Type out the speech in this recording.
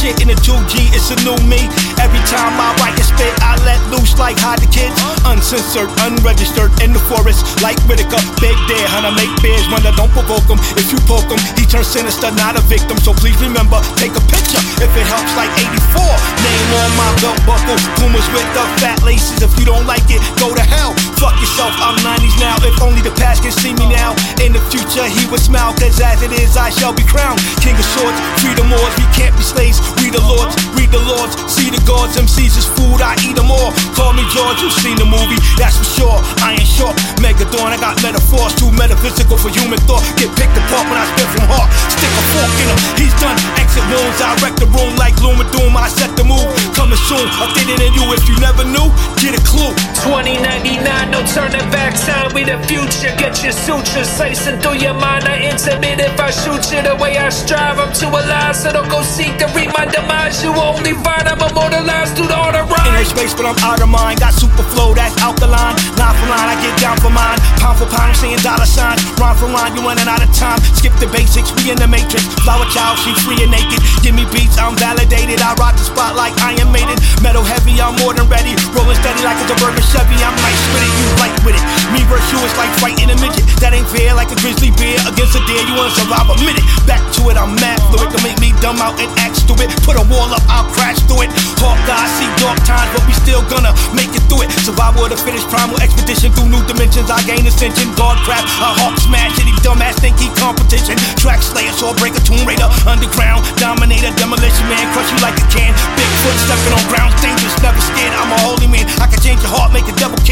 shit in a 2G, it's a new me. Every time I write and spit, I let loose like hide the kids. Uncensored, unregistered, in the forest like Whitaker. Big dead, hunter, make bears wonder, don't provoke him. If you poke him, he turns sinister, not a victim. So please remember, take a picture if it helps like 84. Name on my belt buckle, Pumas with the fat laces. If you don't like it, go to hell. Fuck yourself, I'm 90s now. If only the past can see me now. In the future, he would smile, cause as it is, I shall be crowned. King of swords, freedom wars, we can't be slaves. We the lords, read the lords, see the gods. MCs is food, I eat them all. Call me George, you've seen the movie, that's for sure. I ain't short, Megadon, I got metaphors, too metaphysical for human thought. Get picked apart when I spit from heart. Stick a fork in him, he's done. Exit wounds, I wreck the room like Gloom and Doom. I set the move, coming soon. I'm thinner than you, if you never knew, get a clue. 2099, no turning back time, we the future. Get your sutures slicing through your mind. I intimate if I shoot you the way I strive. I'm too alive, so don't go seek to read my demise. You only find I'm immortalized through the art of rhyme. In her space, but I'm out of mind. Got super flow, that's alkaline. Line for line, I get down for mine. Pound for pound, I'm saying dollar signs. Rhyme for line, you running out of time. Skip the basics, we in the matrix. Flower child, she free and naked. Give me beats, I'm validated. I rock the spot like Iron Maiden. Metal heavy, I'm more than ready. Rolling steady like a suburban Chevy. I'm nice with it, you light with it. Me versus you is like fighting a midget. That ain't fair, like a grizzly bear against a deer. You wanna survive a minute. Back to it, I'm mad fluid. Don't make me dumb out and act stupid. Put a wall up, I'll crash through it. Hawk guys see dark times, but we still gonna make it through it. Survival of the fittest, primal expedition through new dimensions. I gain ascension, guard craft, a hawk smash. Any dumbass think he competition. Track slayer, sword breaker, tomb raider, underground dominator, demolition man, crush you like a can. Bigfoot stepping on ground, dangerous, never scared. I'm a holy man. I can change your heart, make the devil